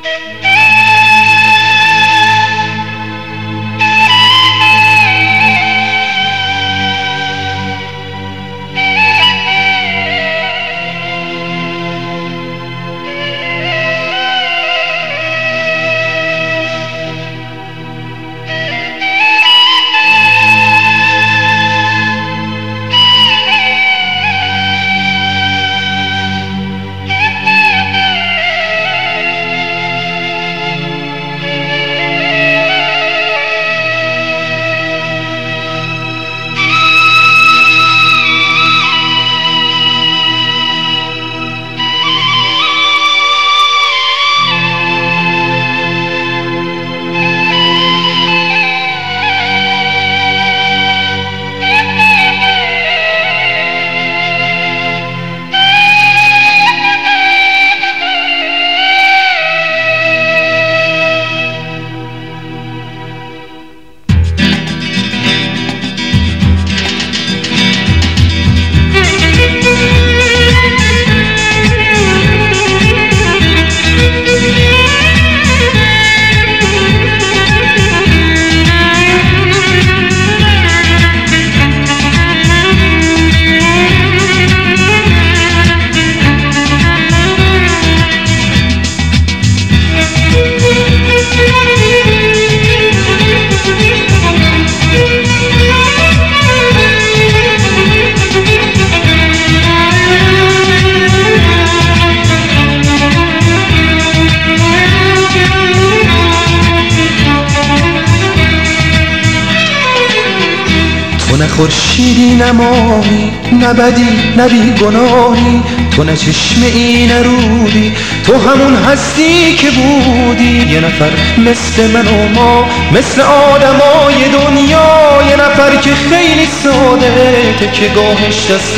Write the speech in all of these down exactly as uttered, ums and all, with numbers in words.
تو نه خورشیدی نه ماهی نه بدی نه بیگناهی، تو نه چشمه ای نه رودی، تو همون هستی که بودی. یه نفر مثل من و ما، مثل آدمای دنیا، یه نفر که خیلی ساده تکه گاهش دست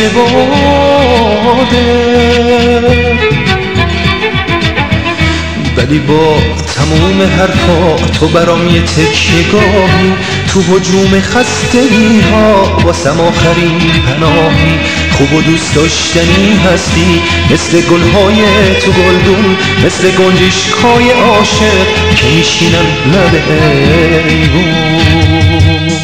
باده، ولی با تموم حرفا تو برام یه تکیه گاهی، تو هجوم خستگی ها واسم آخرین پناهی. خوب و دوست داشتنی هستی، مثل گلهای تو گلدون، مثل گنجشکای عاشق که میشینن لب ایوون.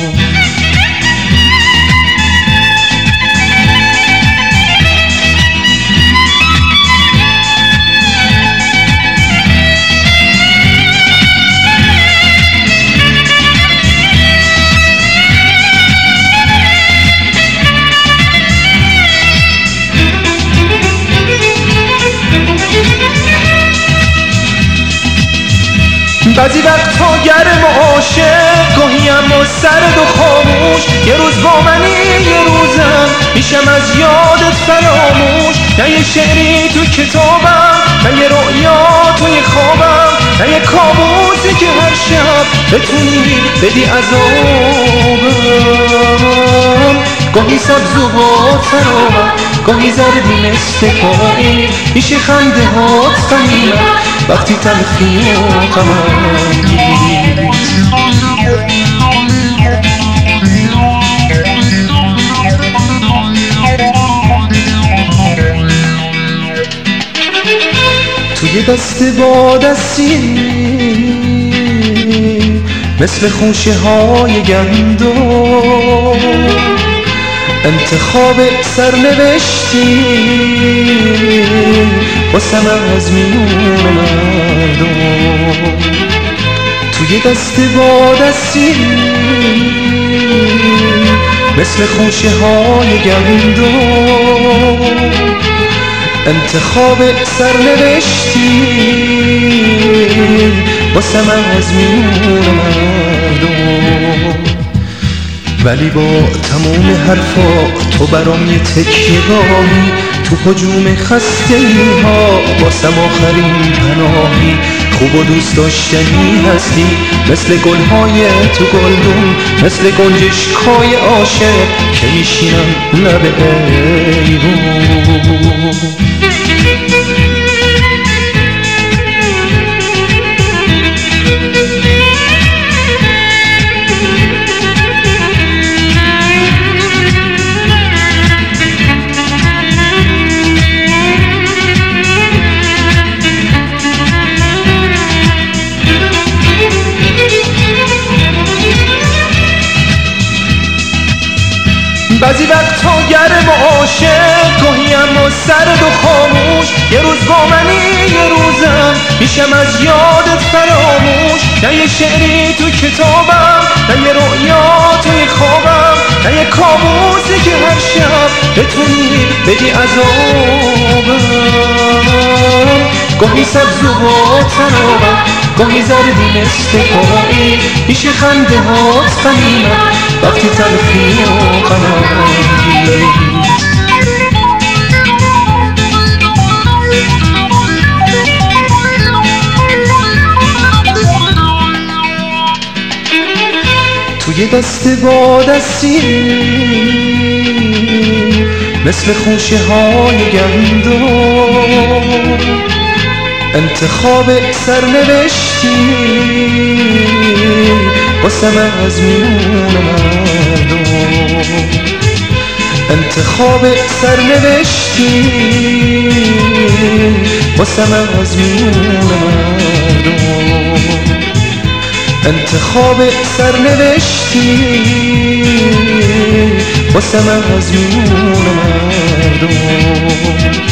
بعضی وقتا گرم و عاشق، گاهی اما سرد و خاموش. یه روز با منی یه روزم میشم از یادت فراموش. نه یه شعری تو کتابم، نه یه رؤیا توی خوابم، نه یه کابوسی که هر شب بتونی بدی عذابم. گاهی سبز و ترابم، گاهی زردی مثل پایی، میشه خنده هات غنیمت وقتی تلخی و غمم گیری. توی دست با دستی مثل خوشه های گندم، انتخاب سرنوشتی واسم از میون مردم. توی دست با دستی مثل خوشه های گندم، انتخاب سرنوشتی واسم از میون مردم، ولی با تموم حرفا تو برام یه تکیه گاهی، تو هجوم خستگی ها واسم آخرین پناهی. خوب و دوست داشتنی هستی، مثل گلهای تو گلدون، مثل گنجشکای عاشق که میشینن لب ایوون. عاشق گاهی اما سرد و خاموش، یه روز با منی یه روزم میشم از یادت فراموش. نه یه شعری تو کتابم، نه یه رؤیا توی خوابم، نه یه کابوسی که هر شب بتونی بدی عذابم. گاهی سبز و با ترابم، گاهی زردی مثل پایی، پیش خنده هات غنیمم وقتی تلخی و غمگی. توی دست با دستی مثل خوشه های گندم، انتخاب سرنوشتی واسم از میون مردم. انتخاب سرنوشتی واسم از میون مردم. انتخاب سرنوشتی واسم از میون مردم.